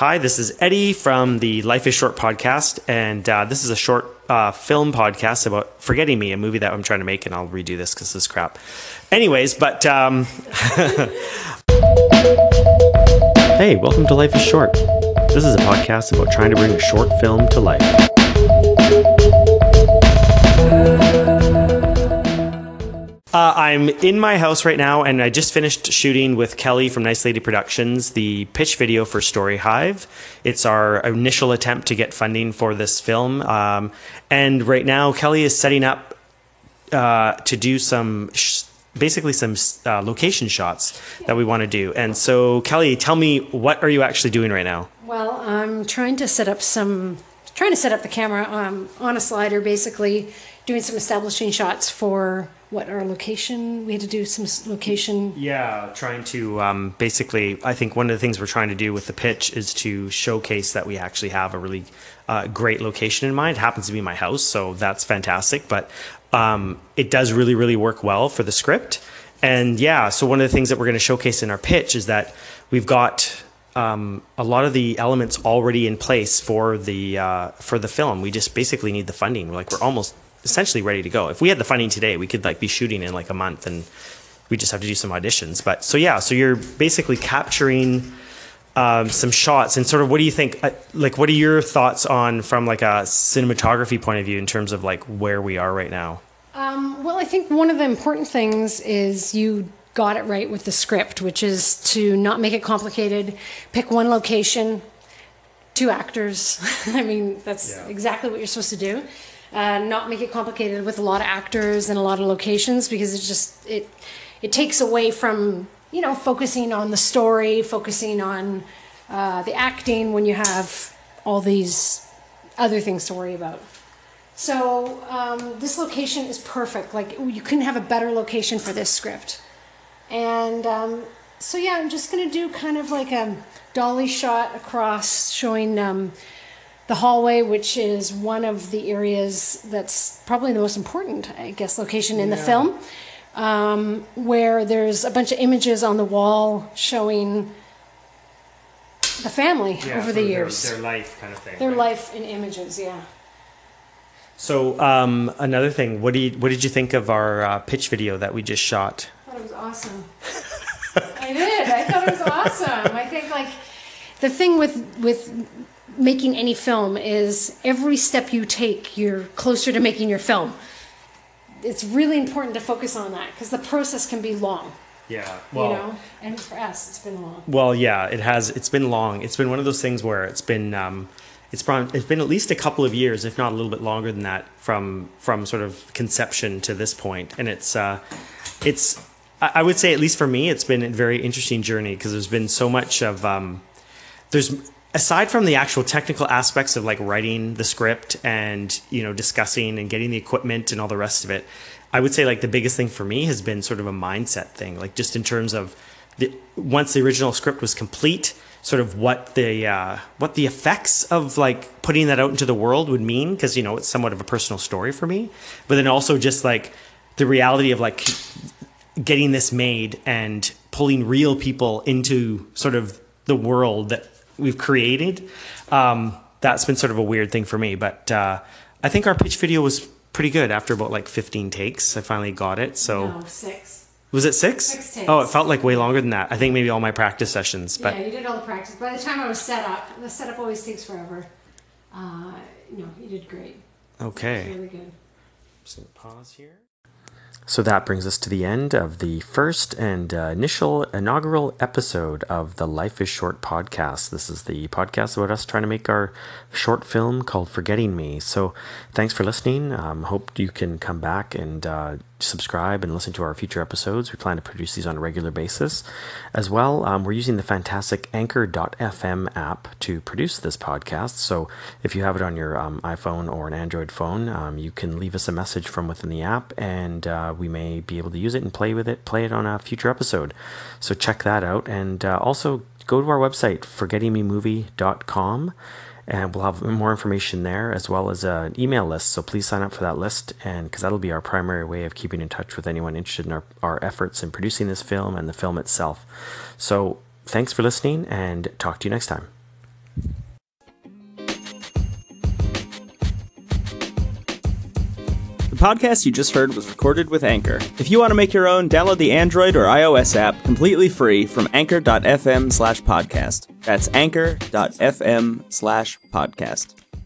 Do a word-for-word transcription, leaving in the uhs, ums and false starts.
Hi, this is Eddie from the Life is Short podcast, and uh, this is a short uh, film podcast about Forgetting Me, a movie that I'm trying to make, and I'll redo this because this is crap. Anyways, but... Um, hey, welcome to Life is Short. This is a podcast about trying to bring a short film to life. Uh, I'm in my house right now, and I just finished shooting with Kelly from Nice Lady Productions the pitch video for Story Hive. It's our initial attempt to get funding for this film. Um, and right now, Kelly is setting up uh, to do some, sh- basically some uh, location shots that we want to do. And so, Kelly, tell me, what are you actually doing right now? Well, I'm trying to set up some, trying to set up the camera um, on a slider, basically doing some establishing shots for what our location, we had to do some location. Yeah, trying to um, basically, I think one of the things we're trying to do with the pitch is to showcase that we actually have a really uh, great location in mind. It happens to be my house, so that's fantastic, but um, it does really, really work well for the script. And yeah, so one of the things that we're going to showcase in our pitch is that we've got um, a lot of the elements already in place for the uh, for the film. We just basically need the funding. Like, we're almost essentially ready to go. If we had the funding today, we could like be shooting in like a month, and we just have to do some auditions. But so yeah, so you're basically capturing um, some shots, and sort of, what do you think? Uh, like, what are your thoughts on from like a cinematography point of view in terms of like where we are right now? Um, well, I think one of the important things is you got it right with the script, which is to not make it complicated. Pick one location, two actors. I mean, that's yeah. exactly what you're supposed to do. Uh, not make it complicated with a lot of actors and a lot of locations, because it's just it it takes away from, you know, focusing on the story, focusing on uh, the acting when you have all these other things to worry about. So um, this location is perfect. Like, you couldn't have a better location for this script. And um, so yeah, I'm just gonna do kind of like a dolly shot across, showing Um, the hallway, which is one of the areas that's probably the most important, I guess, location in yeah. the film, um, where there's a bunch of images on the wall showing the family yeah, over the years. Their, their life kind of thing. Their right? life in images, yeah. So um, another thing, what do you, what did you think of our uh, pitch video that we just shot? I thought it was awesome. I did. I thought it was awesome. I think, like, the thing with with making any film is every step you take, you're closer to making your film. It's really important to focus on that, because the process can be long. Yeah, well, you know, and for us, it's been long. Well, yeah, it has. It's been long. It's been one of those things where it's been, um, it's been, it's been at least a couple of years, if not a little bit longer than that, from from sort of conception to this point. And it's, uh, it's, I would say, at least for me, it's been a very interesting journey, because there's been so much of, um, there's. Aside from the actual technical aspects of like writing the script and, you know, discussing and getting the equipment and all the rest of it, I would say like the biggest thing for me has been sort of a mindset thing, like just in terms of the, once the original script was complete, sort of what the uh, what the effects of like putting that out into the world would mean, because, you know, it's somewhat of a personal story for me, but then also just like the reality of like getting this made and pulling real people into sort of the world that we've created. Um, that's been sort of a weird thing for me, but uh, I think our pitch video was pretty good after about like fifteen takes. I finally got it. So no, six. Was it six? Six takes. Oh, it felt like way longer than that. I think maybe all my practice sessions. But yeah, you did all the practice. By the time I was set up, the setup always takes forever. Uh, no, you did great. Okay. Really good. Just gonna pause here. So that brings us to the end of the first and uh, initial inaugural episode of the Life is Short podcast. This is the podcast about us trying to make our short film called Forgetting Me. So thanks for listening. Um, hope you can come back and uh, subscribe and listen to our future episodes. We plan to produce these on a regular basis. As well, um, we're using the fantastic Anchor dot f m app to produce this podcast. So if you have it on your um, iPhone or an Android phone, um, you can leave us a message from within the app, and uh, we may be able to use it and play with it, play it on a future episode. So check that out. And uh, also go to our website, forgetting me movie dot com. And we'll have more information there, as well as an email list. So please sign up for that list, and because that'll be our primary way of keeping in touch with anyone interested in our, our efforts in producing this film and the film itself. So thanks for listening, and talk to you next time. podcast you just heard was recorded with Anchor. If you want to make your own, download the Android or iOS app completely free from anchor.fm slash podcast. That's anchor.fm slash podcast.